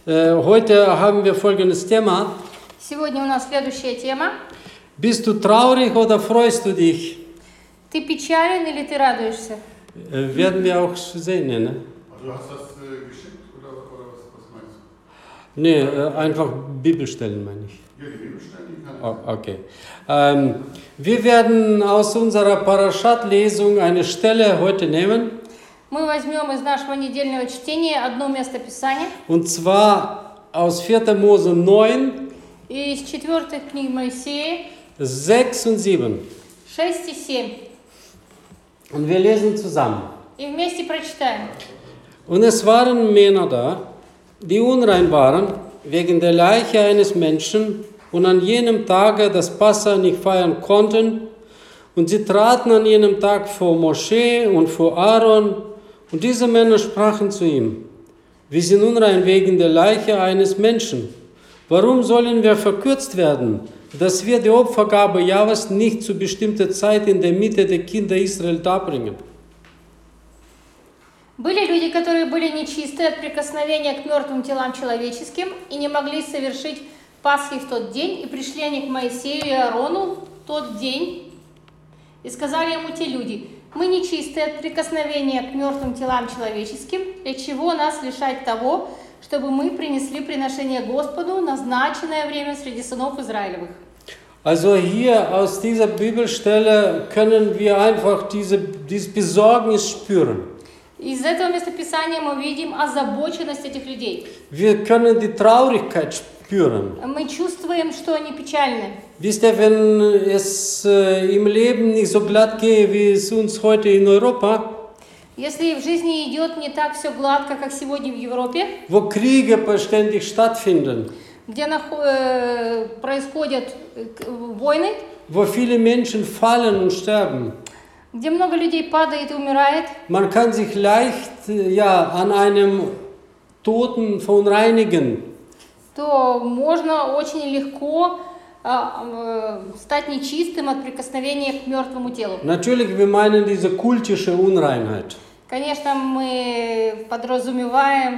Heute haben wir folgendes Thema. Сегодня у нас следующая тема. Bist du traurig oder freust du dich? Ты печален или ты радуешься? Werden wir auch sehen, ne? Du hast das geschickt oder was meinst du? Nee, einfach Bibelstellen meine ich. Ja, die Bibelstellen, die kann ich. Oh, okay. Wir werden aus unserer Parashat-Lesung eine Stelle heute nehmen. Мы возьмем из нашего недельного чтения одно место Писания. Und zwar aus 4. Mose 9, Из 4 книг Моисея 6 und 7. 6 и 7. Und wir lesen zusammen. И вместе прочитаем. Und es waren Männer da, die unrein waren, wegen der Leiche eines Menschen und an jenem Tage das Passa nicht feiern konnten. Und sie traten an jenem Tag vor Mosche und vor Aaron. Und diese Männer sprachen zu ihm: Wir sind unrein wegen der Leiche eines Menschen. Warum sollen wir verkürzt werden, dass wir die Opfergabe Jahwes nicht zu bestimmter Zeit in der Mitte der Kinder Israel darbringen? Были люди, которые были нечисты от прикосновения к мертвым телам человеческим и не могли совершить Пасхи в тот день, и пришли они к Моисею и Аарону в тот день, и сказали ему те люди: мы нечисты от прикосновения к мертвым телам человеческим, для чего нас лишать того, чтобы мы принесли приношение Господу назначенное время среди сынов Израилевых. Also hier aus dieser Bibelstelle können wir einfach dieses Besorgnis spüren. Из этого местописания мы видим озабоченность этих людей. Wir können die Traurigkeit spüren. Мы чувствуем, что они печальны. Wisst ihr, wenn es im Leben nicht so glatt geht, wie es uns heute in Europa, Если в жизни идет не так все гладко, как сегодня в Европе, wo Kriege beständig stattfinden, где происходят войны, wo viele Menschen fallen und sterben, где много людей падает и умирает, man kann sich leicht an einem Toten verunreinigen. то можно очень легко стать нечистым от прикосновения к мертвому телу. Natürlich, wir meinen diese kultische Unreinheit. Конечно, мы подразумеваем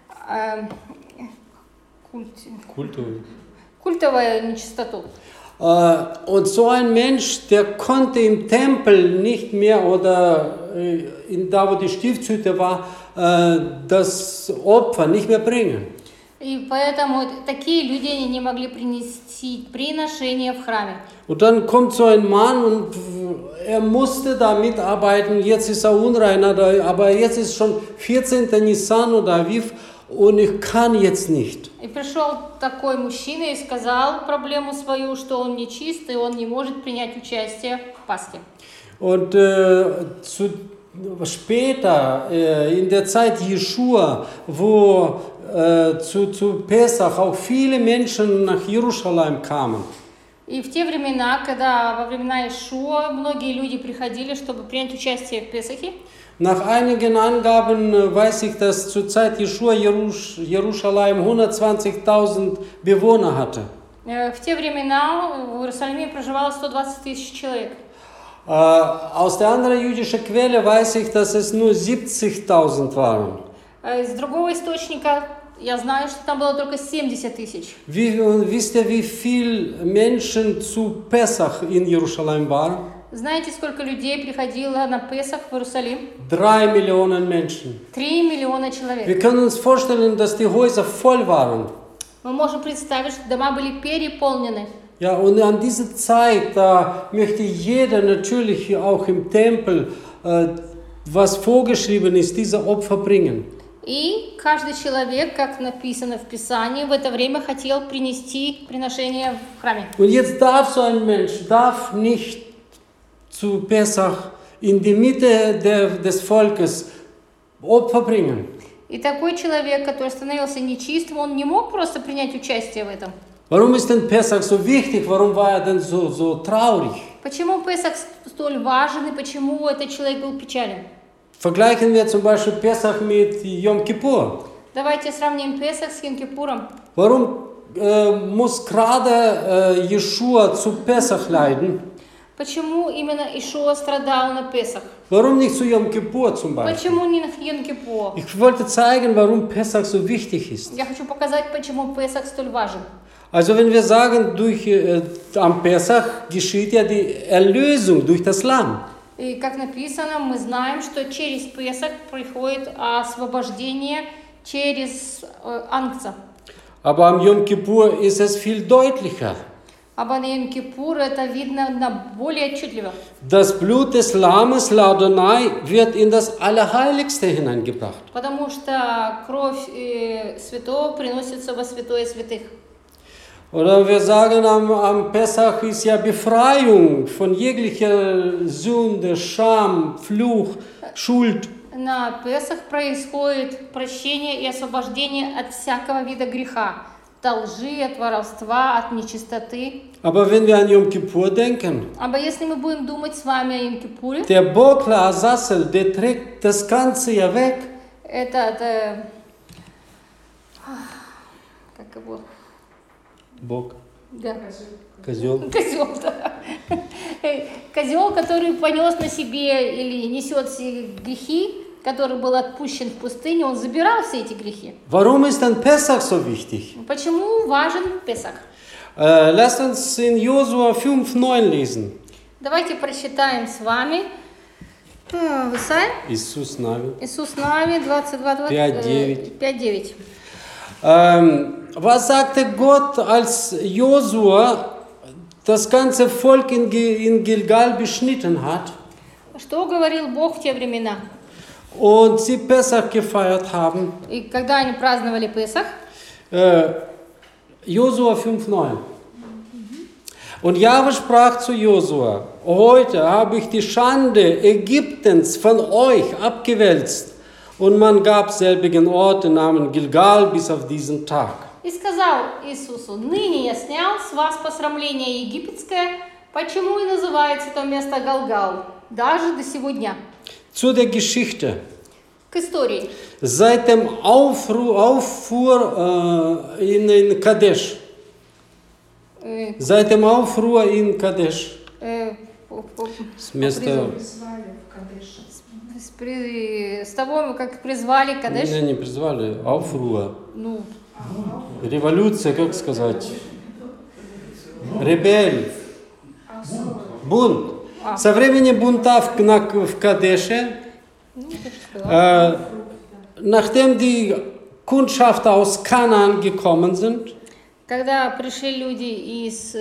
культовую нечистоту. Und so ein Mensch, der konnte im Tempel nicht mehr oder da, wo die Stiftshütte war, das Opfer nicht mehr bringen. И поэтому такие люди не могли принести приношение в храме. Und dann kommt so ein Mann und er musste da mitarbeiten, jetzt ist er unreiner, aber jetzt ist schon 14. Nisan oder Aviv und ich kann jetzt nicht. И пришел такой мужчина и сказал проблему свою, что он нечист и он не может принять участие в Пасхе. Und später, in der Zeit Jeschua, wo zu Pesach auch viele Menschen nach Jerusalem kamen. И в те времена, когда во времена Иешуа многие люди приходили, чтобы принять участие в Песахе, Nach einigen Angaben weiß ich, dass zur Zeit Jeschua Jerusalem 120.000 Bewohner hatte. в те времена в Иерусалиме проживало 120 тысяч человек. Aus der anderen jüdischen Quelle weiß ich, dass es nur 70.000 waren. Из другого источника я знаю, что там было только 70 тысяч. Wisst ihr, wie viele Menschen zu Pesach in Jerusalem waren? Знаете, сколько людей приходило на Песах в Иерусалим? 3 Millionen Menschen. 3 миллиона человек. Wir können uns vorstellen, dass die Häuser voll waren. Мы можем представить, что дома были переполнены. Ja, und an dieser Zeit, da möchte jeder natürlich auch im Tempel, was vorgeschrieben ist, diese Opfer bringen. И каждый человек, как написано в Писании, в это время хотел принести приношение в храме. Und jetzt darf so ein Mensch nicht zu Pesach in die Mitte des Volkes Opfer bringen. И такой человек, который становился нечистым, он не мог просто принять участие в этом. Warum ist denn Pesach so wichtig? Warum war er denn so traurig? Почему Песах столь важен и почему этот человек был печален? Vergleichen wir zum Beispiel Pesach mit Yom Kippur. Давайте сравним Песах с Йом-Кипуром. Warum muss gerade Jeschua zu Pesach leiden? Почему именно Ишуа страдал на Песах? Warum nicht zu Yom Kippur zum Beispiel? Почему не на Йом-Кипур? Ich wollte zeigen, warum Pessach so wichtig ist. Я хочу показать, почему Песах столь важен. Also wenn wir sagen, am Pessach geschieht ja die Erlösung durch das Lamm. И как написано, мы знаем, что через Песах приходит освобождение через ангца. Aber am Yom Kippur ist es viel deutlicher. А на Йом-Кипур это видно более отчетливо. Das Blut des Lammes Ladonai wird in das Allerheiligste hineingebracht. Потому что kровь святого приносится во святое святых. Oder wir sagen, am Pessach ist ja Befreiung von jeglicher Sünde, Scham, Fluch, Schuld. На Песах происходит прощение и освобождение от всякого вида греха. От лжи, от воровства, от нечистоты. Aber wenn wir an Yom Kippur denken, Aber если мы будем думать с вами о Йом-Кипуре, der Bokla Azazel, der trägt das Ganze ja weg. этот, как его? Бог, Да. козел. Козел, да. Козел, который понес на себе или несет все грехи, который был отпущен в пустыне, он забирал все эти грехи. Warum ist dann Pessach so wichtig? Почему важен Песах? Lasst uns in Josua 5,9 lesen. Давайте прочитаем с вами Исайя, Иисус Навин. Иисус Навин 5:9. Was sagte Gott, als Josua das ganze Volk in Gilgal beschnitten hat Что говорил Бог в те времена? und sie Pessach gefeiert haben? И когда они праздновали Песах, Josua 5,9. Und Jahwe sprach zu Josua: Heute habe ich die Schande Ägyptens von euch abgewälzt. Und man gab selbigen Ort den Namen Gilgal bis auf diesen Tag. и сказал Иисусу: ныне я снял с вас посрамление египетское, почему и называется то место Галгал, даже до сего дня. Zu der Geschichte. К истории. Seit dem Aufruhr in Kadesh. Seit dem Aufruhr in Kadesh. С места... С того, как призвали Кадеш. Не призвали, Aufruhr. Ну, Революция, как сказать? Ребель. Бунт. Со времени бунта в Кадеше, nachdem die Kundschafter aus Kanaan gekommen sind, когда пришли люди из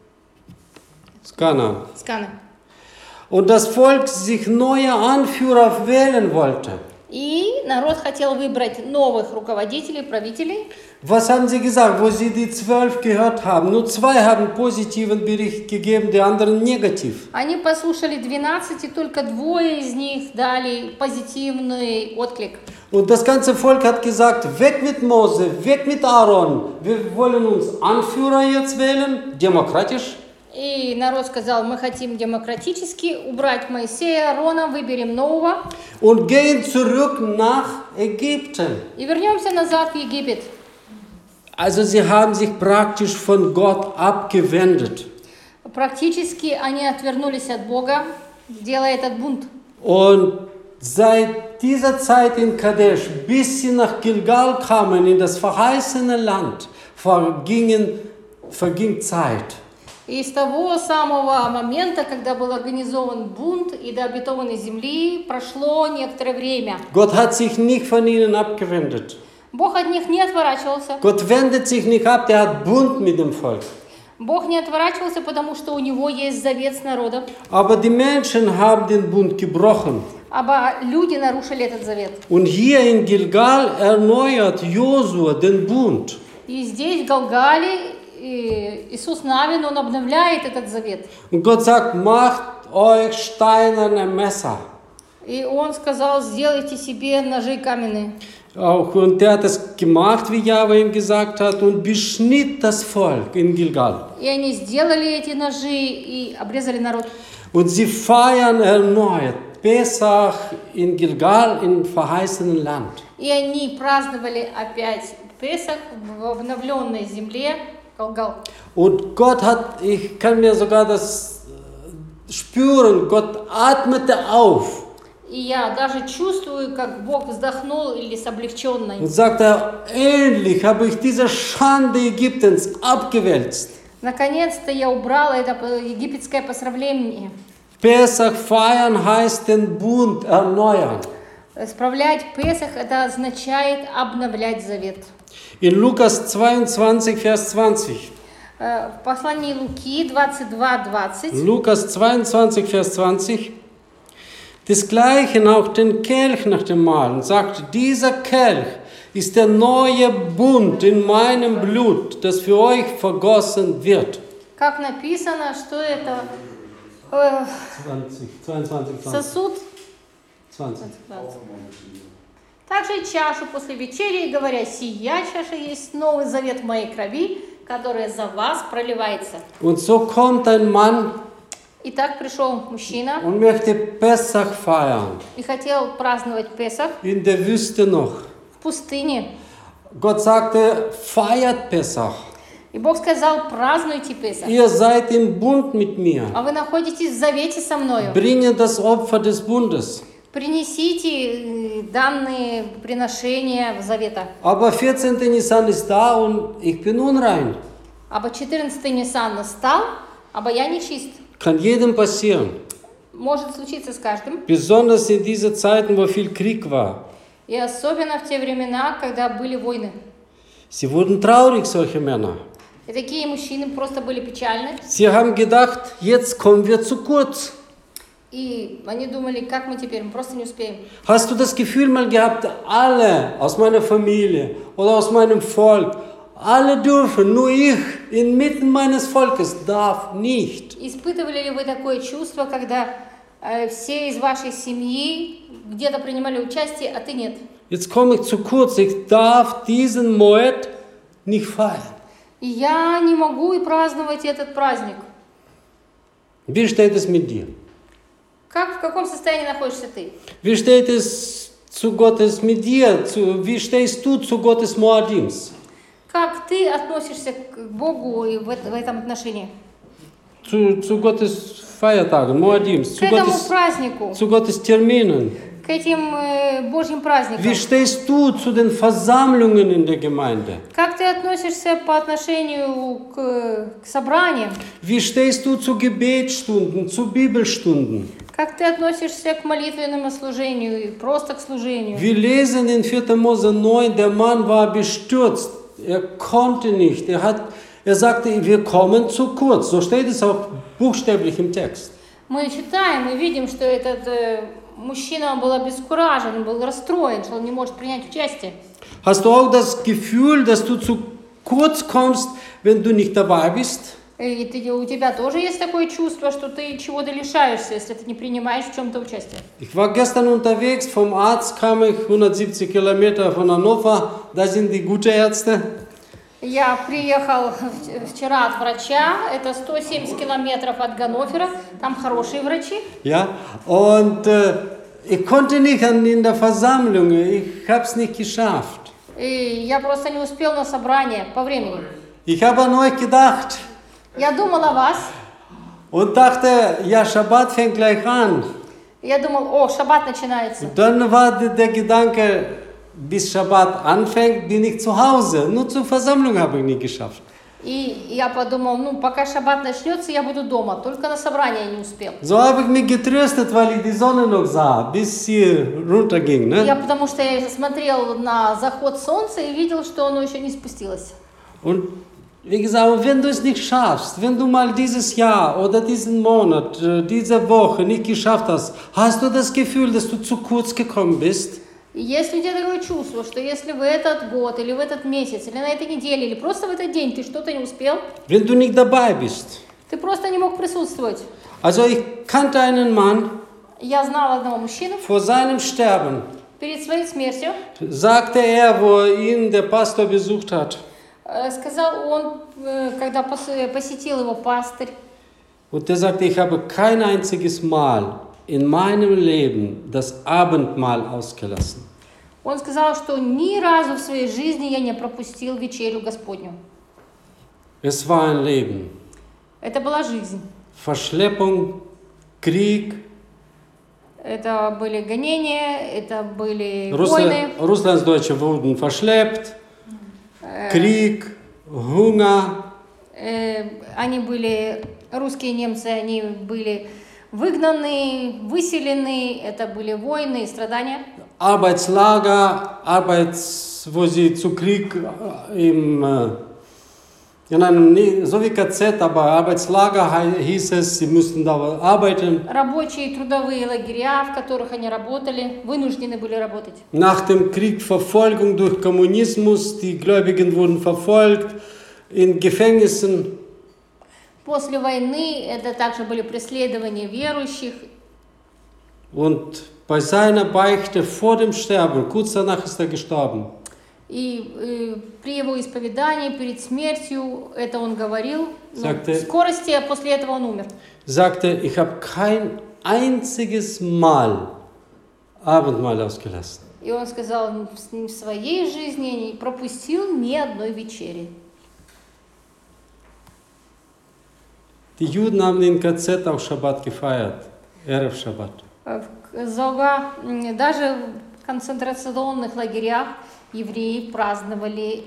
Kanaan, Кана, und das Volk sich neue Anführer wählen wollte, и народ хотел выбрать новых руководителей, правителей. was haben sie gesagt, wo sie die 12 gehört haben? Nur 2 haben positiven Bericht gegeben, die anderen negativ. Они послушали 12, и только 2 из них дали позитивный отклик. Und das ganze Volk hat gesagt, weg mit Mose, weg mit Aaron. Wir wollen uns Anführer jetzt wählen, demokratisch. И народ сказал: мы хотим демократически убрать Моисея, Аарона, выберем нового. Und gehen zurück nach Ägypten. И вернемся назад в Египет. Also sie haben sich praktisch von Gott abgewendet. Практически они отвернулись от Бога, делая этот бунт. Und seit dieser Zeit in Kadesh, bis sie nach Gilgal kamen, in das verheißene Land, verging Zeit. И с того самого момента, когда был организован бунт и до обетованной земли, прошло некоторое время. Gott hat sich nicht von ihnen abgewendet. Бог от них не отворачивался. Gott wendet sich nicht ab, der hat Bund mit dem Volk. Бог не отворачивался, потому что у него есть завет с народом. Aber die Menschen haben den Bund gebrochen. Aber люди нарушили этот завет. Und hier in Gilgal erneuert Josua den Bund. И здесь, в Галгале, Иисус Навин, он обновляет этот завет. Und Gott sagt, macht euch steinerne Messer. И он сказал: сделайте себе ножи каменные. Und der hat es gemacht, wie Jahwe ihm gesagt hat, und beschnitt das Volk in Gilgal. И они сделали эти ножи и обрезали народ. Und sie feiern erneut Pesach in Gilgal, im verheißenen Land. И они праздновали опять Песах в обновленной земле Галгал. Und Gott hat, ich kann mir sogar spüren, Gott atmete auf И я даже чувствую, как Бог вздохнул или с облегченной. und sagte, endlich habe ich diese Schande Ägyptens abgewälzt. Наконец-то я убрала это египетское посрамление. Pesach feiern heißt den Bund erneuern. Справлять Песах это означает обновлять завет. In Lukas 22, Vers 20. В послании Луки 22:20. Lukas 22, Vers 20. Desgleichen auch den Kelch nach dem Mahl und sagte, dieser Kelch ist der neue Bund in meinem Blut, das für euch vergossen wird. Как написано, что это 22, 20. сосуд. 20. Также и чашу после вечери, говоря, сия чаша есть новый завет моей крови, которая за вас проливается. Und so kommt ein Mann Итак, пришел мужчина und möchte Pesach feiern, и хотел праздновать Песах in der Wüste noch. в пустыне. Gott sagte, feiert Pesach. И Бог сказал, празднуйте Песах. Ihr seid im Bund mit mir. А вы находитесь в завете со мною. Bringe das Opfer des Bundes. Принесите данные приношения в завета. Aber 14. Nisan ist da und ich bin unrein. Або 14 Нисан настал, або я нечист. Kann jedem passieren. Может случиться с каждым. Besonders in diesen Zeiten, wo viel Krieg war. И особенно в те времена, когда были войны. Sie wurden traurig, solche Männer. И такие мужчины просто были печальны. Sie haben gedacht, jetzt kommen wir zu kurz. И они думали, как мы теперь, мы просто не успеем. Hast du das Gefühl mal gehabt, alle aus meiner Familie oder aus meinem Volk, alle dürfen, nur ich inmitten meines Volkes darf nicht. Испытывали ли вы такое чувство, когда все из вашей семьи где-то принимали участие, а ты нет? Jetzt komme ich zu kurz, ich darf diesen Moed nicht feiern. И я не могу и праздновать этот праздник. Wie steht es mit dir? В каком состоянии находишься ты? Wie steht es zu Gottes mit dir? Wie stehst du zu Gottes Moadims? Как ты относишься к Богу и в этом отношении? Zu Gottes Feiertagen, Moadims, К этому празднику, zu Gottes Terminen. к этим Божьим праздникам. Wie stehst du zu den Versammlungen in der Gemeinde? Как ты относишься по отношению к собраниям? Wie stehst du zu Gebetsstunden, zu Bibelstunden? Как ты относишься к молитвенному служению и просто к служению? Wir lesen in 4. Mose 9, der Mann war bestürzt. Er konnte nicht. Er sagte, wir kommen zu kurz. So steht es auch buchstäblich im Text. Мы читаем и видим, что этот мужчина был обескуражен, он был расстроен, что он не может принять участие. Hast du auch das Gefühl, dass du zu kurz kommst, wenn du nicht dabei bist? И у тебя тоже есть такое чувство, что ты чего-то лишаешься, если ты не принимаешь в чем-то участие. Ich war gestern unterwegs, vom Arzt kam ich 170 Kilometer von Hannover, da sind die guten Ärzte. Я приехал вчера от врача, это 170 километров от Ганновера, там хорошие врачи. Ja, und ich konnte nicht in der Versammlung, ich habe es nicht geschafft. И я просто не успел на собрание по времени. Ich habe an euch gedacht Я думал о вас. und dachte, ja, Schabbat fängt gleich an. Я думал, о, шаббат начинается. Und dann war der Gedanke, bis Schabbat anfängt, bin ich zu Hause. Nur zur Versammlung habe ich nicht geschafft. И я подумал, ну, пока шаббат начнется, я буду дома. Только на собрание я не успел. So habe ich mich getröstet, weil ich die Sonne noch sah, bis sie runterging. Ne? Я потому что я смотрел на заход солнца и видел, что оно еще не спустилось. Und wie gesagt, wenn du es nicht schaffst, wenn du mal dieses Jahr oder diesen Monat, diese Woche nicht geschafft hast, hast du das Gefühl, dass du zu kurz gekommen bist? И если у тебя такое чувство, что если в этот год, или в этот месяц, или на этой неделе, или просто в этот день ты что-то не успел, Wenn du nicht dabei bist. ты просто не мог присутствовать. Also ich kannte einen Mann, Я знала одного мужчину, vor seinem Sterben перед своей смертью, sagte er, wo ihn der Pastor besucht hat, сказал он, когда посетил его пастырь, und der sagte, ich habe kein einziges Mal in meinem Leben das Abendmahl ausgelassen. он сказал, что ни разу в своей жизни я не пропустил вечерю Господню. Es war ein Leben. Это была жизнь. Verschleppung Krieg. Это были гонения, это были войны. Russlandsdeutsche wurden verschleppt. Krieg, Hunger. Они были, русские немцы, они были выгнаны, выселены, это были войны и страдания. Arbeitslager, wo sie zu Krieg in einem, so wie KZ, aber Arbeitslager hieß es, sie mussten da arbeiten. Рабочие трудовые лагеря, в которых они работали, вынуждены были работать. Nach dem Krieg Verfolgung durch Kommunismus, die Gläubigen wurden verfolgt, in Gefängnissen. После войны это также были преследования верующих. Und bei seiner Beichte vor dem Sterben, kurz danach ist er gestorben. И при его исповедании, перед смертью, это он говорил, Sagte, в скорости, а после этого он умер. Sagte, ich habe kein einziges Mal Abendmahl ausgelassen. И он сказал, в своей жизни не пропустил ни одной вечери. Die Juden haben in KZ auch Schabbat gefeiert, Erev Shabbat. Даже в концентрационных лагерях евреи праздновали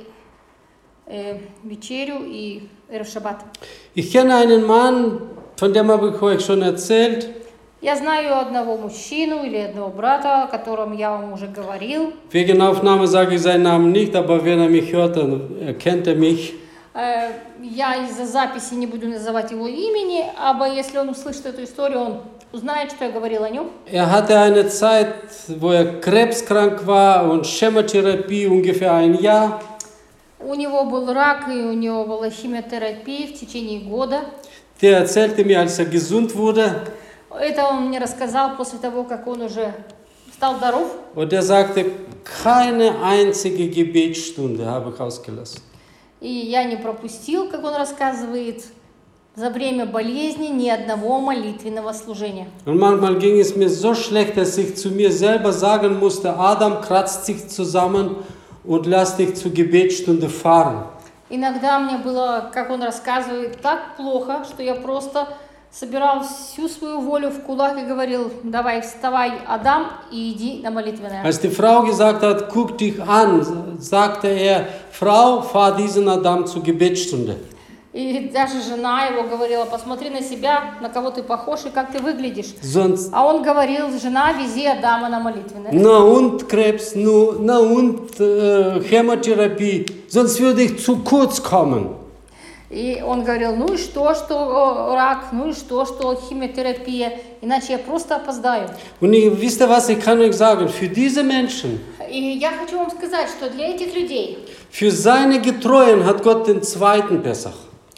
вечерю и Эрев Шаббат. Ich kenne einen Mann, von dem habe ich euch schon erzählt. Я знаю одного мужчину или одного брата, о котором я вам уже говорил. Wegen Aufnahme sage ich seinen Namen nicht, aber wenn er mich hört, dann erkennt er mich. Я из-за записи не буду называть его имени, aber если он услышит эту историю, он узнает, что я говорил о нем. Er hatte eine Zeit, wo er krebskrank war und Chemotherapie ungefähr ein Jahr. У него был рак, и у него была химиотерапия в течение года. Der erzählte mir, als er gesund wurde. Это он мне рассказал после того, как он уже стал здоров. Und er sagte, keine einzige Gebetsstunde habe ich ausgelassen. И я не пропустил, как он рассказывает, за время болезни ни одного молитвенного служения. Und manchmal ging es mir so schlecht, dass ich zu mir selber sagen musste, Adam, kratzt dich zusammen und lass dich zur Gebetsstunde fahren. Иногда мне было, как он рассказывает, так плохо, что я просто собирал всю свою волю в кулак и говорил, давай вставай, Адам, и иди на молитвенное. Als die Frau gesagt hat, guck dich an, sagte er, Frau, fahr diesen Adam zur Gebetsstunde. И даже жена его говорила, посмотри на себя, на кого ты похож и как ты выглядишь. Sonst, А он говорил, жена, вези Адама на молитвенное. na und Krebs, na und Chemotherapie, sonst würde ich zu kurz kommen. И он говорил, ну и что рак, ну и что химиотерапия, иначе я просто опоздаю. Und wisst ihr was, ich kann euch sagen, für diese Menschen, И я хочу вам сказать, что для этих людей, für seine Getreuen hat Gott den zweiten Pessach.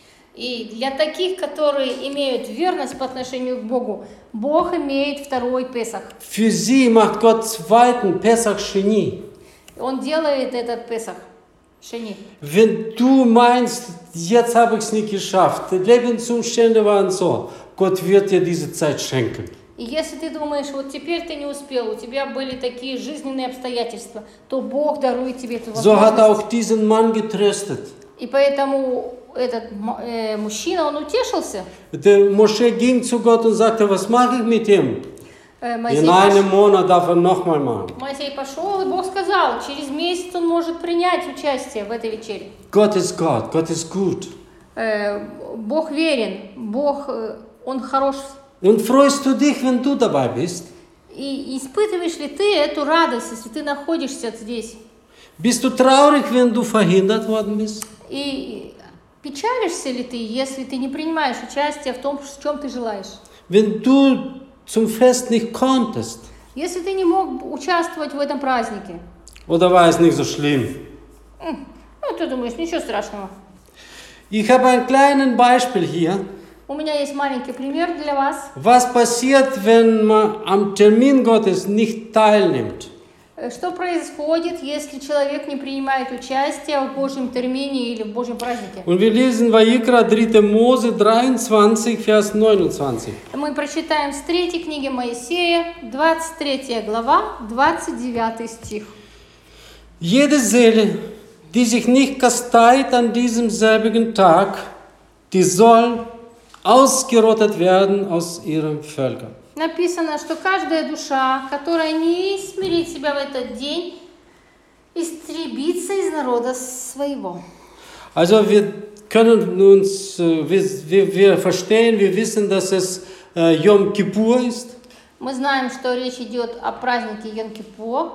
и для таких, которые имеют верность по отношению к Богу, Бог имеет второй Песах. Für sie macht Gott zweiten Pessach Sheni. Он делает этот Песах, Шени. Wenn du meinst, jetzt habe ich es nicht geschafft, die Lebensumstände waren so, Gott wird dir diese Zeit schenken. И если ты думаешь, вот теперь ты не успел, у тебя были такие жизненные обстоятельства, то Бог дарует тебе эту So hat er auch возможность. diesen Mann getröstet. И поэтому этот мужчина, он утешился. Der Moschee ging zu Gott und sagte, was mache ich mit ihm? Моисей In einem Monat darf er nochmal machen. пошел, и Бог сказал, через месяц он может принять участие в этой вечере. Gott ist Gott, Gott ist gut. Бог верен, Бог, Он хорош. Und freust du dich, wenn du dabei bist? И испытываешь ли ты эту радость, если ты находишься здесь? Bist du traurig, wenn du verhindert worden bist? И печалишься ли ты, если ты не принимаешь участие в том, в чем ты желаешь? Wenn du zum Fest nicht konntest? Если ты не мог участвовать в этом празднике? Oder war es nicht so schlimm? Ну, ты думаешь, ничего страшного. Ich habe ein kleines Beispiel hier. У меня есть маленький пример для вас. Was passiert, wenn man am Termin Gottes nicht teilnimmt? Что происходит, если человек не принимает участие в Божьем термине или в Божьем празднике? Und wir lesen Vayikra 3. Mose 23, Vers 29. Мы прочитаем с 3 книги Моисея, 23 глава, 29 стих. Jede Seele, die sich nicht kasteit an diesem selbigen Tag, die soll ausgerottet werden aus ihren Völkern. Написано, что каждая душа, которая не смирит себя в этот день, истребится из народа своего. Also wir können uns, wir verstehen, wir wissen, dass es Yom Kippur ist. Мы знаем, что речь идет о празднике Йом-Кипур.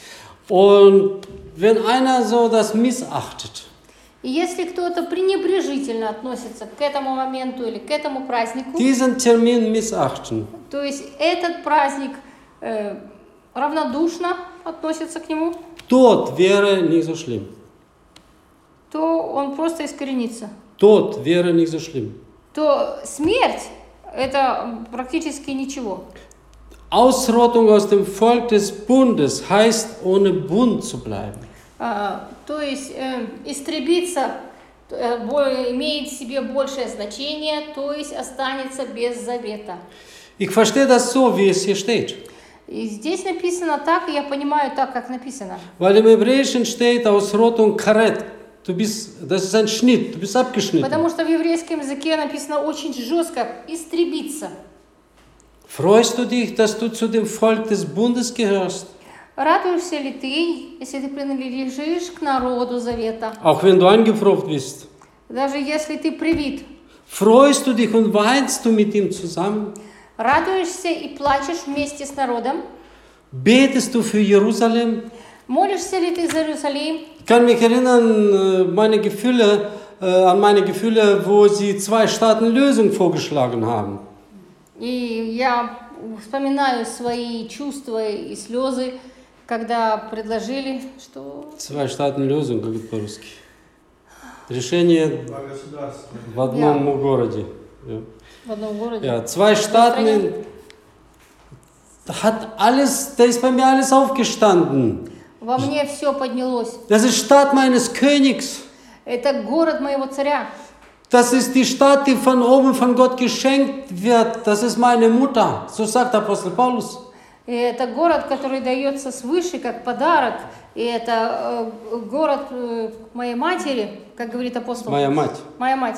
Und wenn einer so das missachtet, И если кто-то пренебрежительно относится к этому моменту или к этому празднику, diesen Termin missachten, то есть этот праздник равнодушно относится к нему, Tod wäre nicht so schlimm. то он просто искоренится. Tod wäre nicht so schlimm. То смерть – это практически ничего. Ausrottung aus dem Volk des Bundes heißt, ohne Bund zu bleiben. То есть истребиться имеет в себе большее значение, то есть останется без завета. Ich verstehe das so, wie es hier steht. И здесь написано так, и я понимаю так, как написано. Weil im Hebräischen steht Ausrottung karet. Das ist ein Schnitt, du bist abgeschnitten. Потому что в еврейском языке написано очень жестко «истребиться». Freust du dich, dass du zu dem Volk des Bundes gehörst? Радуешься ли ты, если ты принадлежишь к народу завета? Auch wenn du eingepfropft bist. Даже если ты привит. Freust du dich und weinst du mit ihm zusammen? Радуешься и плачешь вместе с народом? Betest du für Jerusalem? Молишься ли ты за Иерусалим? Ich kann mich erinnern, an meine Gefühle, wo sie 2-Staaten-Lösung vorgeschlagen haben. И я вспоминаю свои чувства и слезы, когда предложили, что... 2-Staaten-Lösung, как это по-русски. Решение в одном городе. В одном городе. Ja, 2 Staaten, da ist bei mir alles aufgestanden. Во мне все поднялось. Das ist Stadt meines Königs. Это город моего царя. Das ist die Stadt, die von oben von Gott geschenkt wird. Das ist meine Mutter. So sagt Apostel Paulus. И это город, который дается свыше как подарок. И это город моей матери, как говорит апостол. Моя мать. Моя мать.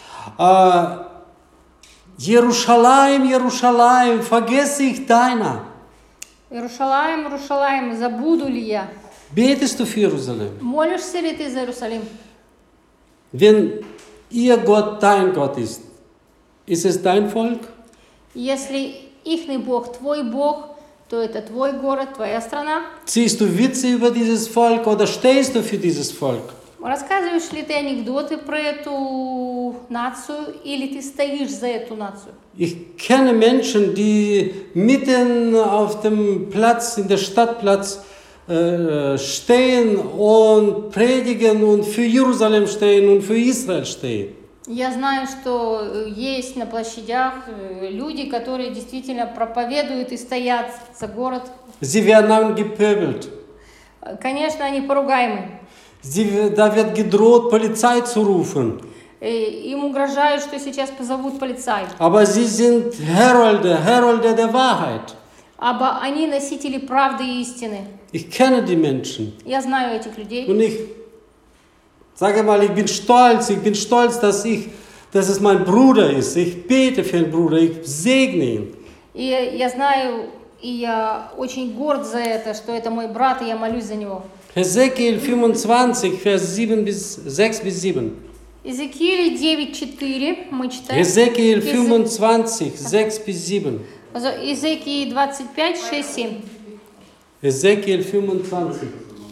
Jerusalem, Jerusalem, vergesse ich deiner. Иерушалаим, Иерушалаим, забуду ли я? Betest du für Jerusalem? Молишься ли ты за Иерусалим? Wenn ihr Gott dein Gott ist es dein Volk? Если ихний Бог твой Бог, то это твой город, твоя страна. Ziehst du Witze über dieses Volk oder stehst du für dieses Volk? Рассказываешь ли ты анекдоты про эту нацию или ты стоишь за эту нацию? Ich kenne Menschen, die mitten auf dem Platz, in der Stadtplatz stehen und predigen und für Jerusalem stehen und für Israel stehen. Я знаю, что есть на площадях люди, которые действительно проповедуют и стоят за город. Sie werden angepöbelt. Конечно, они поругаемы. Da wird gedroht, Polizei zu rufen. Им угрожают, что сейчас позовут полицай. Aber sie sind Herolde der Wahrheit. Aber они носители правды и истины. Ich kenne die Menschen. Я знаю этих людей. Und ich sage mal, ich bin stolz, dass es mein Bruder ist. Ich bete für den Bruder, ich segne ihn. И я знаю, и я очень горд за это, что это мой брат, и я молюсь за него. Hesekiel 25, Vers 6 bis 7. Иезекииль 9:4 мы читаем. Hesekiel 25, 6 bis 7. Иезекииль 25, 6, 7. Hesekiel 25.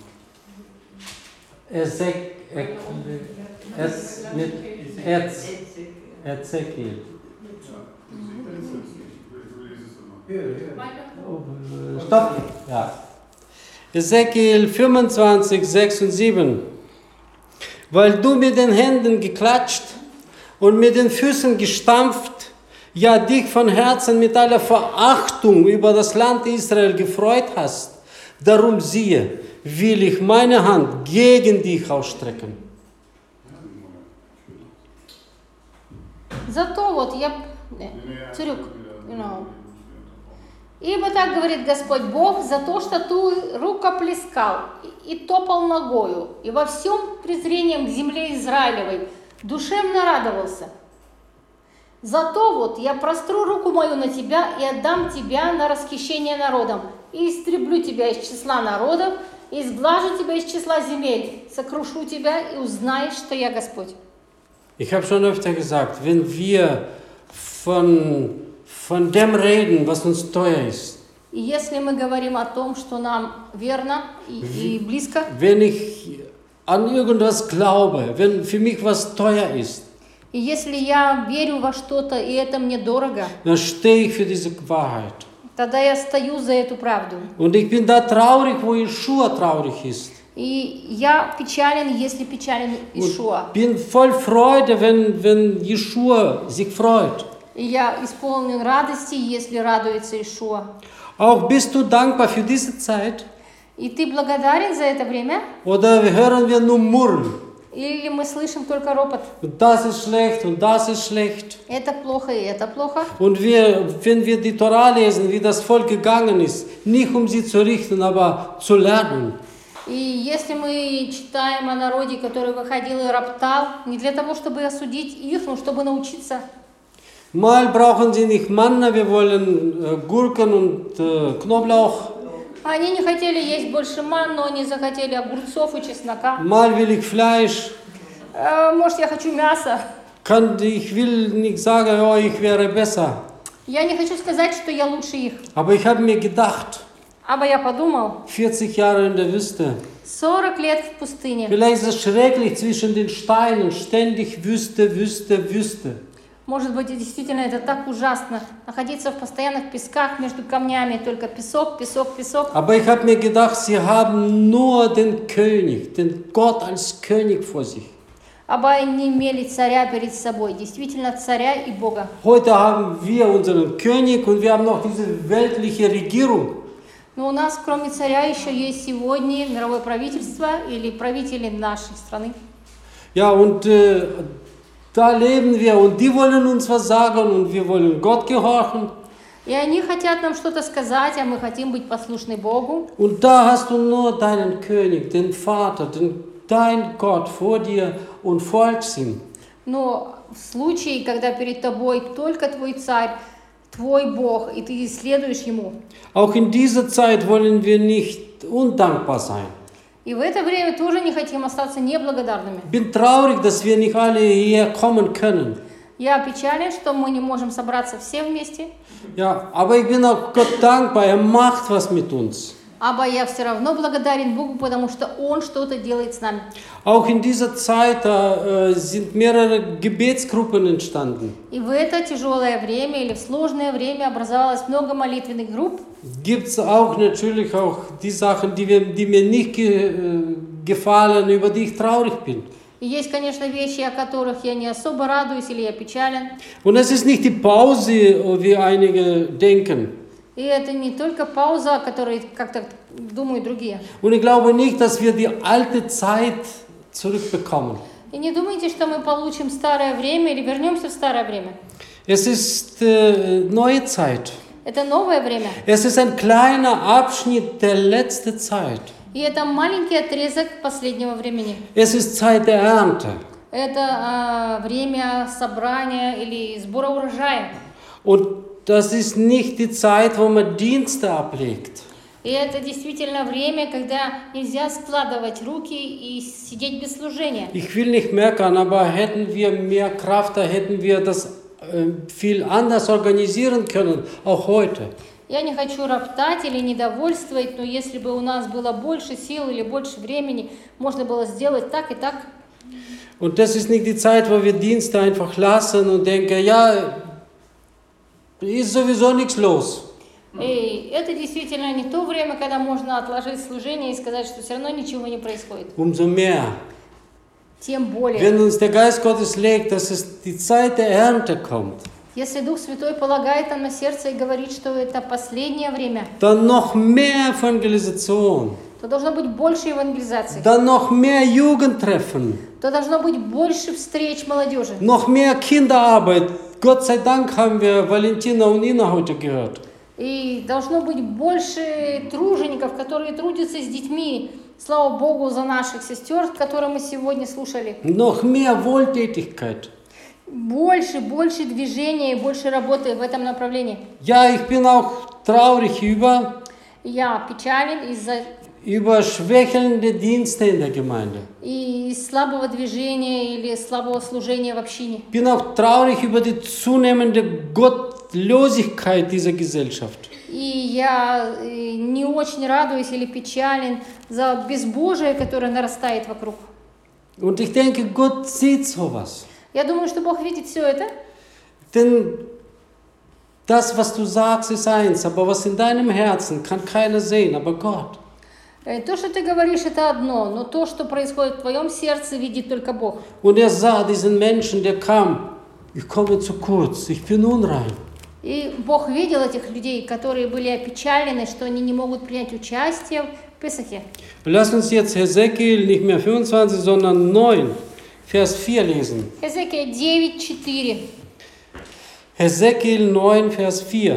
Ezekiel. Stopp. Ja. Hesekiel 25, 6 und 7. Weil du mit den Händen geklatscht und mit den Füßen gestampft, ja dich von Herzen mit aller Verachtung über das Land Israel gefreut hast, darum siehe, will ich meine Hand gegen dich ausstrecken. Зато вот я... Царюк, Ибо так говорит Господь Бог, за то, что ты рукоплескал и топал ногою, и во всем презрением к земле Израилевой душевно радовался. Зато вот я простру руку мою на тебя и отдам тебя на расхищение народам, и истреблю тебя из числа народов, и сглажу тебя из числа земель, сокрушу тебя, и узнаешь, что я Господь. Ich habe schon öfter gesagt, wenn wir von dem reden, was uns teuer ist, И если мы говорим о том, что нам верно и близко, wenn ich an irgendwas glaube, wenn für mich was teuer ist, и если я верю во что-то, и это мне дорого, dann stehe ich für diese Wahrheit. тогда я стою за эту правду. Und ich bin da traurig, wo Jeschua traurig ist. И я печален, если печален Ишуа. Und bin voll Freude, wenn Jeschua sich freut. И я исполнен радости, если радуется Ишуа. Auch bist du dankbar für diese Zeit? И ты благодарен за это время? Oder hören wir nur Murren? Или мы слышим только ропот? Und das ist schlecht und das ist schlecht. Это плохо и это плохо. Und wenn wir die Tora lesen, wie das Volk gegangen ist, nicht um sie zu richten, aber zu lernen. И если мы читаем о народе, который выходил и роптал, не для того, чтобы осудить их, но чтобы научиться. Mal brauchen sie nicht Manna, wir wollen Gurken und Knoblauch. Они не хотели есть больше манну, они захотели огурцов и чеснока. Mal will ich Fleisch. Может, я хочу мясо. Ich will nicht sagen, oh, ich wäre besser. Я не хочу сказать, что я лучше их. Aber ich habe mir gedacht, Aber я подумал, 40 Jahre in der Wüste. 40 лет в пустыне. Vielleicht ist es schrecklich zwischen den Steinen, ständig Wüste, Wüste, Wüste. Может быть, действительно это так ужасно, находиться в постоянных песках между камнями, только песок, песок, песок. Aber ich habe mir gedacht, sie haben nur den König, den Gott als König vor sich. Aber они имели царя перед собой, действительно царя и Бога. Heute haben wir unseren König und wir haben noch diese weltliche Regierung. Но у нас, кроме царя, еще есть сегодня мировое правительство или правители нашей страны. Ja, und da leben wir und die wollen uns was sagen und wir wollen Gott gehorchen. И они хотят нам что-то сказать, а мы хотим быть послушны Богу. Und da hast du nur deinen König, den Vater, dein Gott vor dir und folgst ihm. Но в случае, когда перед тобой только твой царь, твой Бог, и ты следуешь ему. Auch in dieser Zeit wollen wir nicht undankbar sein. И в это время тоже не хотим остаться неблагодарными. Ich bin traurig, dass wir nicht alle hierher kommen können. Я печален, что мы не можем собраться все вместе. Ja, aber ich bin auch Gott dankbar, er macht was mit uns. Aber я все равно благодарен Богу, потому что Он что-то делает с нами. Auch in dieser Zeit sind mehrere Gebetsgruppen entstanden. И в это тяжелое время или в сложное время образовалось много молитвенных групп. Gibt es auch natürlich auch die Sachen, die mir nicht gefallen, über die ich traurig bin. И есть, конечно, вещи, о которых я не особо радуюсь или я печален. Und es ist nicht die Pause, wie einige denken. И это не только пауза, о которой как-то думают другие. Und ich glaube nicht, dass wir die alte Zeit zurückbekommen. И не думайте, что мы получим старое время или вернемся в старое время. Es ist neue Zeit. Это новое время. Es ist ein kleiner Abschnitt der letzten Zeit. И это маленький отрезок последнего времени. Es ist Zeit der Ernte. Это время собрания или сбора урожая. Und das ist nicht die Zeit, wo man Dienste ablegt. И это действительно время, когда нельзя складывать руки и сидеть без служения. Ich will nicht meckern, aber hätten wir mehr Kraft, da hätten wir das viel anders organisieren können, auch heute. Я не хочу роптать или недовольствовать, но если бы у нас было больше сил или больше времени, можно было сделать так и так. Und das ist nicht die Zeit, wo wir Dienste einfach lassen und denken, ja, ist sowieso nichts los. И это действительно не то время, когда можно отложить служение и сказать, что все равно ничего не происходит. Umso mehr. Тем более. Wenn uns der Geist Gottes legt, dass es die Zeit der Ernte kommt, Если Дух Святой полагает нам на сердце и говорит, что это последнее время, dann noch mehr Evangelisation, то должно быть больше евангелизации, dann noch mehr Jugendtreffen, то должно быть больше встреч молодежи, noch mehr Kinderarbeit. Gott sei Dank haben wir Valentina und Ina heute gehört. и должно быть больше тружеников, которые трудятся с детьми. Слава Богу за наших сестер, которые мы сегодня слушали. Noch mehr Wohltätigkeit. больше движения и больше работы в этом направлении. Ja, ich bin auch traurig Я печален über schwächelnde Dienste in der Gemeinde. и слабого движения или слабого служения в общине. Ich bin auch traurig über die zunehmende Gottlosigkeit dieser Gesellschaft. И я не очень радуюсь или печален за безбожие, которое нарастает вокруг. Und ich denke, Gott sieht sowas. Я думаю, что Бог видит все это. Denn das, was du sagst, ist eins, aber was in deinem Herzen kann keiner sehen, aber Gott. То, что ты говоришь, это одно, но то, что происходит в твоем сердце, видит только Бог. Und er sah diesen Menschen, der kam, ich komme zu kurz, ich bin unrein. И Бог видел этих людей, которые были опечалены, что они не могут принять участие в Песахе. Lass uns jetzt Hesekiel nicht mehr 25, sondern 9, Vers 4 lesen. Хезекия 9:4. Hesekiel 9, Vers 4.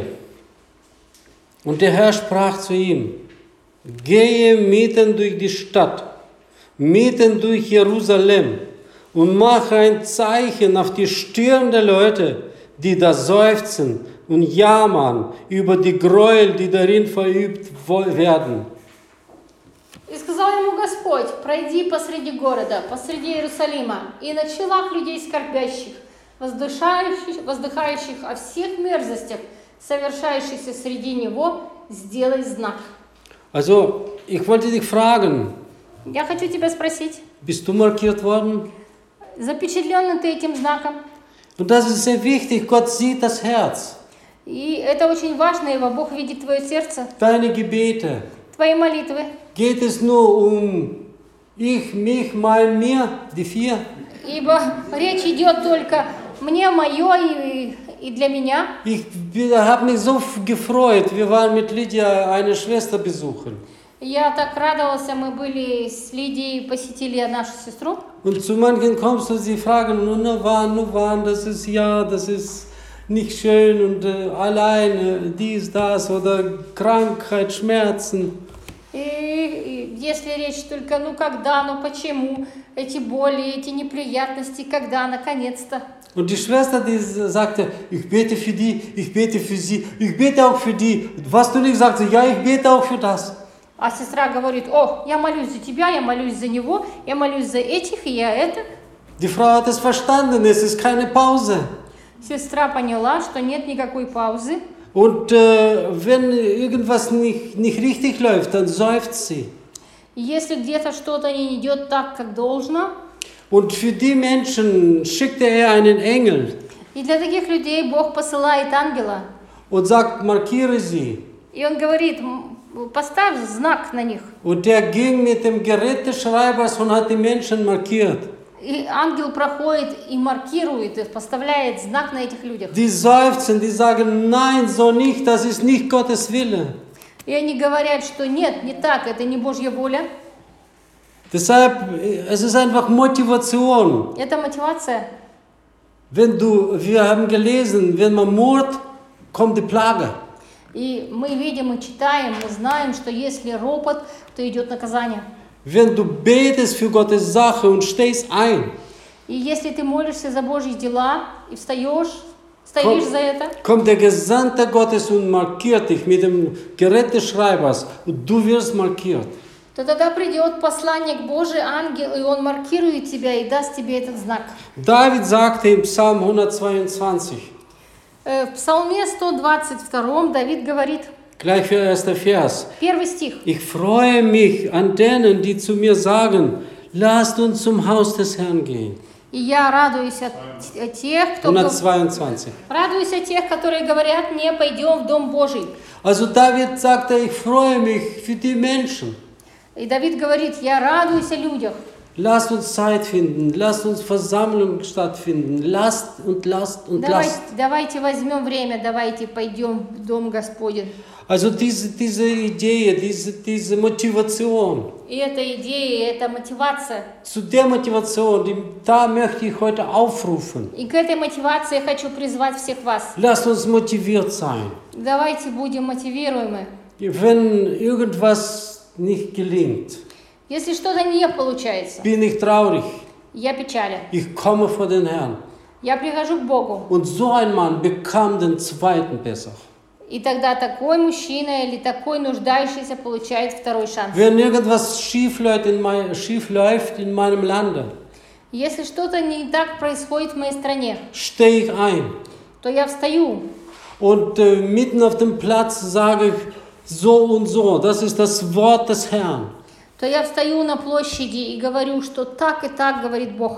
Und der Herr sprach zu ihm, gehe mitten durch die Stadt, mitten durch Jerusalem und mache ein Zeichen auf die Stirn der Leute, die da seufzen und jammern über die Gräuel, die darin verübt werden. И сказал ему Господь: пройди посреди города, посреди Иерусалима, и на челах людей скорбящих, воздыхающих о всех мерзостях, совершающихся среди него, сделай знак. Also, ich wollte dich fragen, Я хочу тебя спросить, bist du markiert worden? запечатлен ли ты этим знаком? Und das ist sehr wichtig, Gott sieht das Herz, И это очень важно, ибо Бог видит твое сердце, deine Gebete. твои молитвы. Geht es nur um ich, mich, mein, mir, die vier? Ибо речь идет только мне, мое и для меня. Ich habe mich so gefreut, wir waren mit Lydia eine Schwester besuchen. Я так радовался, мы были с Лидией, посетили нашу сестру. Und zu manchen kommst du, sie fragen, nur wann, das ist ja, das ist nicht schön und alleine, dies, das oder Krankheit, Schmerzen. И если речь только, когда, почему, эти боли, эти неприятности, когда, наконец-то. Und die Schwester, die sagte, ich bete für die, ich bete für sie, ich bete auch für die. Was du nicht sagst, ja, ich bete auch für das. А сестра говорит: я молюсь за тебя, я молюсь за него, я молюсь за этих, и я это. Die Frau hat es verstanden, es ist keine Pause. Сестра поняла, что нет никакой паузы. Und wenn irgendwas nicht richtig läuft, dann seufzt sie. Если где-то что-то не идет так, как должно. Und für die Menschen schickte er einen Engel. И для таких людей Бог посылает ангела. Und sagt, markiere sie. И он говорит: поставь знак на них. Und der ging mit dem Gerät des Schreibers und hat die Menschen markiert. И ангел проходит и маркирует, и поставляет знак на этих людях. Die seufzen, die sagen, nein, so nicht, das ist nicht Gottes Wille. И они говорят, что нет, не так, это не Божья воля. Deshalb, es ist einfach Motivation. Это мотивация. Wir haben gelesen, wenn man murrt, kommt die Plage. И мы видим и читаем, мы знаем, что если ропот, то идет наказание. Wenn du betest für Gottes Sache und stehst ein, И если ты молишься за Божьи дела и стоишь за это, kommt der Gesandte Gottes und markiert dich mit dem Gerät des Schreibers und du wirst markiert. то тогда придет посланник Божий, ангел, и он маркирует тебя и даст тебе этот знак. David sagte im Psalm 122, В Псалме 122 Давид говорит, gleich für erster Vers, первый стих: ich freue mich an denen, die zu mir sagen, lasst uns zum Haus des Herrn gehen. И я радуюсь от тех, 122. радуюсь от тех, которые говорят: не пойдем в Дом Божий. Also David sagte, ich freue mich für die Menschen. И Давид говорит: я радуюсь о людях. Lasst uns Zeit finden, lasst uns Versammlungen stattfinden, lasst. Давайте возьмем время, давайте пойдем в Дом Господень. Also diese Idee, diese Motivation. И эта идея, эта мотивация. Zu der Motivation, da möchte ich heute aufrufen. И к этой мотивации я хочу призвать всех вас. Lasst uns motiviert sein. Давайте будем мотивируемы. Wenn irgendwas nicht gelingt, Если что-то не получается, bin ich traurig. я печален. Ich komme vor den Herrn. Я прихожу к Богу. Und so ein Mann bekam den zweiten Pessach. И тогда такой мужчина или такой нуждающийся получает второй шанс. Wenn irgendwas schief läuft in meinem Lande, Если что-то не так происходит в моей стране, stehe ich ein. то я встаю. Und mitten auf dem Platz sage ich so und so, das ist das Wort des Herrn. То я встаю на площади и говорю, что так и так говорит Бог.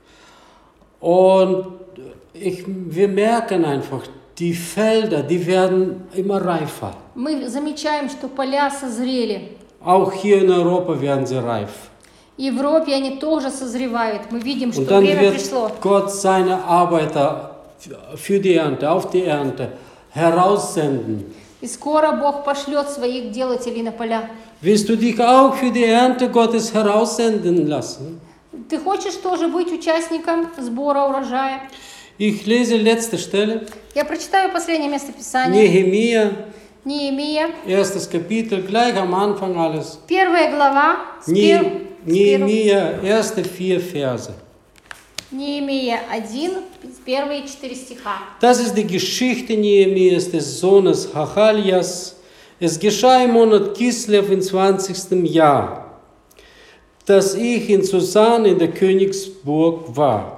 Und wir merken einfach, die Felder, die werden immer reifer. Мы замечаем, что поля созрели. Auch hier in Europa werden sie reif. В Европе они тоже созревают. Мы видим, что Und dann время wird пришло. Gott seine Arbeiter für die Ernte, auf die Ernte heraussenden. И скоро Бог пошлет своих делателей на поля. Willst du dich auch für die Ernte Gottes heraussenden lassen? Ты хочешь тоже быть участником сбора урожая? Ich lese letzte Stelle, Я прочитаю последнее место Писания. Nehemia, Неемия, erstes Kapitel, gleich am Anfang alles. 1 глава, Nehemia, erste 4 Verse. Неемия 1, 1 4 стиха. Das ist die Geschichte Nehemias, des Sohnes Hachaljas. Es geschah im Monat Kislev im 20. Jahr, dass ich in Susan in der Königsburg war.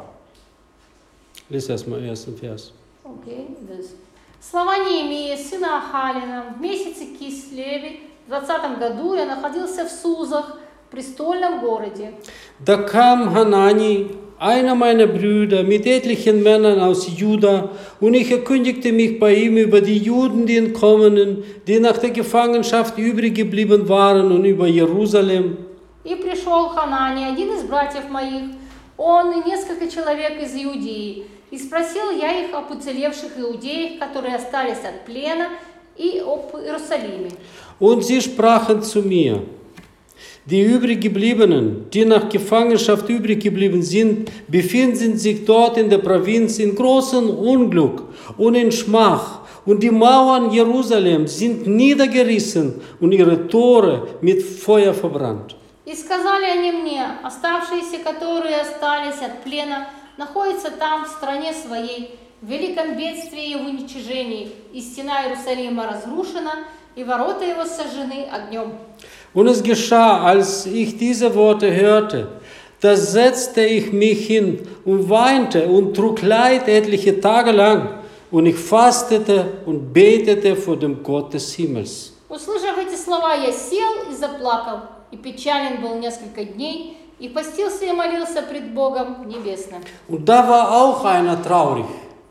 Lies erstmal ersten Vers. Okay, Слова Неемии, сына Ахалина, в месяце Кислеве, в 20 году я находился в Сузах, престольном городе. Da kam Hanani, einer meiner Brüder, mit etlichen Männern aus Juda, und ich erkundigte mich bei ihm über die Juden, die Entkommenen, die nach der Gefangenschaft übrig geblieben waren, und über Jerusalem. И пришел Ханани, один из братьев моих, он и несколько человек из Иудеи. И спросил я их об уцелевших иудеях, которые остались от плена, и об Иерусалиме. Und sie sprachen zu mir: Die übriggebliebenen, die nach Gefangenschaft übrig geblieben sind, befinden sich dort in der Provinz in großem Unglück und in Schmach. Und die Mauern Jerusalems sind niedergerissen und ihre Tore mit Feuer verbrannt. И сказали они мне: оставшиеся, которые остались от плена, находятся там, в стране своей, в великом бедствии и в уничижении, и стена Иерусалима разрушена, и ворота его сожжены огнем. Und es geschah, als ich diese Worte hörte, da setzte ich mich hin und weinte und trug Leid etliche Tage lang, und ich fastete und betete vor dem Gott des Himmels. Услышав эти слова, я сел и заплакал, и печален был несколько дней, и постился и молился пред Богом Небесным. Und da war auch einer traurig.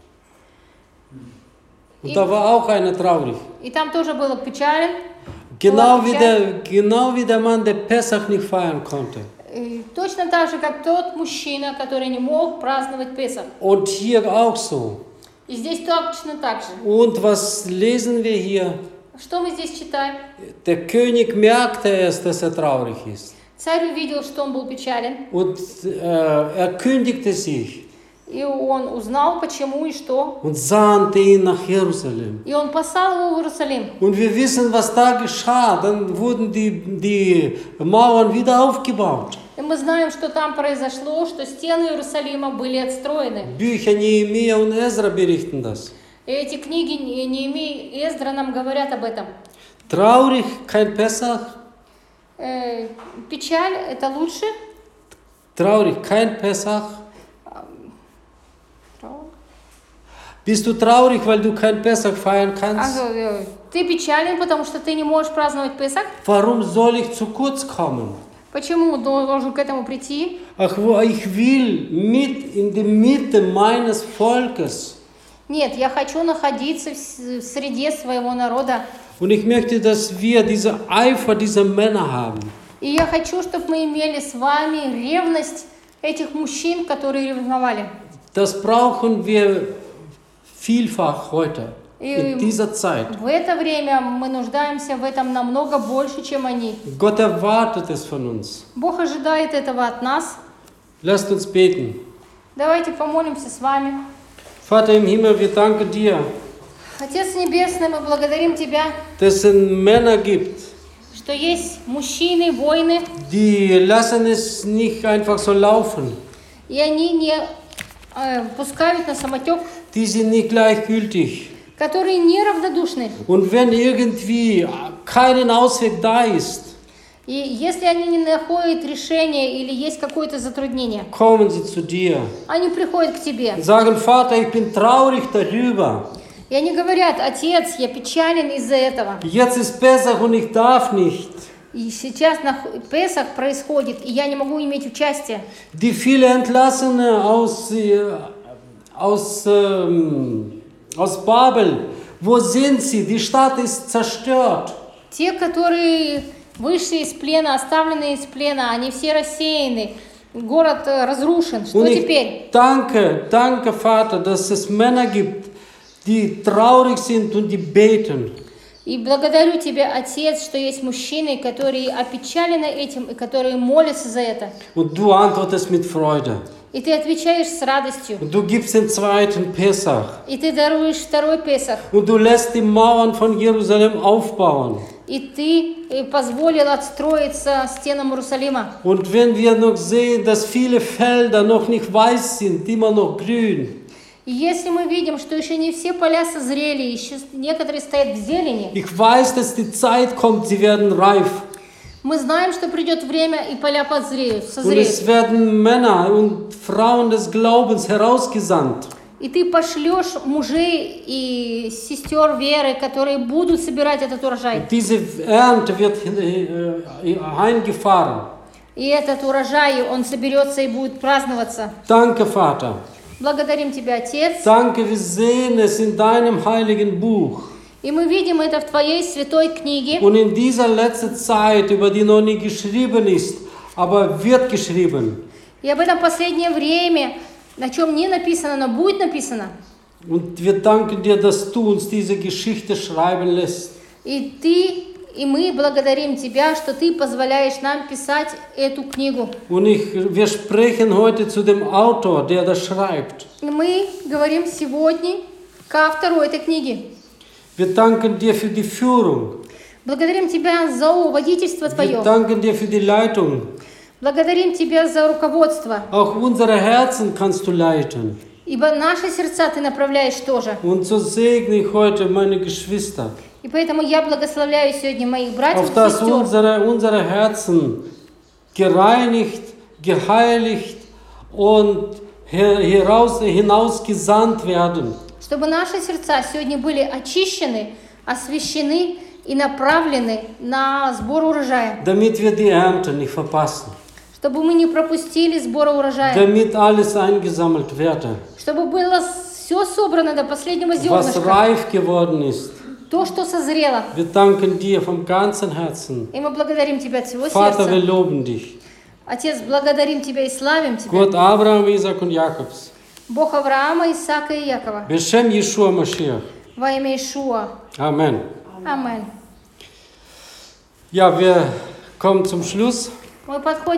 Und da war auch einer traurig. И там тоже было печален. Genau wie der Mann, der Pessach nicht feiern konnte. И точно так же, как тот мужчина, который не мог праздновать Песах. Und hier auch so. И здесь точно так же. Und was lesen wir hier? Что мы здесь читаем? Der König merkte erst, dass er traurig ist. Царь увидел, что он был печален, Und er kündigte sich и он узнал, почему и что. und sandte ihn nach Jerusalem. И он послал его в Иерусалим. Und wir wissen, was da geschah. Dann wurden die Mauern wieder aufgebaut. И мы знаем, что там произошло, что стены Иерусалима были отстроены. Bücher Nehemia und Ezra berichten das. И эти книги Неемии и Эздра нам говорят об этом. Traurig, kein Pessach. Печаль – это лучше. Traurig, kein Pessach. Bist du traurig, weil du kein Pessach feiern kannst? Ты печален, потому что ты не можешь праздновать Песах. Warum soll ich zu kurz kommen? Почему должен к этому прийти? Ach, ich will mit in der Mitte meines Volkes. Нет, я хочу находиться в среде своего народа. Und ich möchte, dass wir diese Eifer dieser Männer haben. И я хочу, чтобы мы имели с вами ревность этих мужчин, которые ревновали. Das brauchen wir vielfach heute, in dieser Zeit. В это время мы нуждаемся в этом намного больше, чем они. Gott erwartet es von uns. Бог ожидает этого от нас. Lasst uns beten. Давайте помолимся с вами. Vater im Himmel, wir danken dir, Отец Небесный, мы благодарим Тебя, dass es Männer gibt, что есть мужчины, воины, die lassen es nicht einfach so laufen. и они не пускают на самотек, die sind nicht gleichgültig. которые неравнодушны. Und wenn irgendwie kein Ausweg da ist, И если они не находят решения или есть какое-то затруднение, kommen sie zu dir они приходят к тебе. und sagen, Vater, ich bin traurig darüber. И они говорят: Отец, я печален из-за этого. Jetzt ist Pessach und ich darf nicht. И сейчас на Песах происходит, и я не могу иметь участия. Die viele Entlassene aus Babel, wo sind sie? Die Stadt ist zerstört. Те, которые вышли из плена, оставленные из плена, они все рассеяны. Город разрушен. Что Und ich теперь? danke, Vater, dass es Männer gibt, die traurig sind und die beten. И благодарю Тебя, Отец, что есть мужчины, которые опечалены этим и которые молятся за это. Und du antwortest mit Freude. И Ты отвечаешь с радостью. Und du gibst den zweiten Pessach. И Ты даруешь второй Песах. Und du lässt die Mauern von Jerusalem aufbauen. И Ты позволил отстроиться стенам Иерусалима. Und wenn wir noch sehen, dass viele Felder noch nicht weiß sind, immer noch grün. И если мы видим, что еще не все поля созрели, еще некоторые стоят в зелени, Ich weiß, dass die Zeit kommt, sie werden reif. мы знаем, что придет время, и поля Und созреют. es werden Männer und Frauen des Glaubens herausgesandt. И Ты пошлешь мужей и сестер веры, которые будут собирать этот урожай. Diese Ernte wird heimgefahren. И этот урожай, он соберется и будет праздноваться. Danke, Vater. Благодарим Тебя, Отец. Danke, wir sehen es in deinem heiligen Buch. И мы видим это в Твоей святой книге. Und in dieser letzten Zeit, über die noch nicht geschrieben ist, aber wird geschrieben. И об этом последнее время, на чем не написано, но будет написано. Und wir danken dir, dass du uns diese Geschichte schreiben lässt. И Ты, и мы благодарим Тебя, что Ты позволяешь нам писать эту книгу. Und wir sprechen heute zu dem Autor, der das schreibt. И мы говорим сегодня к автору этой книги. Wir danken dir für die Führung. Благодарим Тебя за водительство Wir Твое. danken dir für die Leitung. Благодарим Тебя за руководство. Auch unsere Herzen kannst du leiten. Ибо наши сердца Ты направляешь тоже. Und so segne ich heute meine Geschwister, И поэтому я благословляю сегодня моих братьев auf и dass сестер, unsere Herzen gereinigt, geheiligt und hinausgesandt werden. чтобы наши сердца сегодня были очищены, освящены и направлены на сбор урожая. Damit wir die Ernte nicht verpassen. Чтобы мы не пропустили сбора урожая. Damit alles eingesammelt werde, Чтобы было все собрано до последнего was зернышка. reif geworden ist. То, что созрело. Wir danken dir vom ganzen Herzen. И мы благодарим Тебя от всего Vater, wir сердца. loben dich. Отец, благодарим Тебя и славим Тебя. Gott Abraham, Isaac und Jakobs. Бог Авраама, Исаака и Якова. Beshem Yeshua Mashiach. Во имя Иешуа. Amen. Аминь. Ja, wir kommen zum Schluss. Мы подходим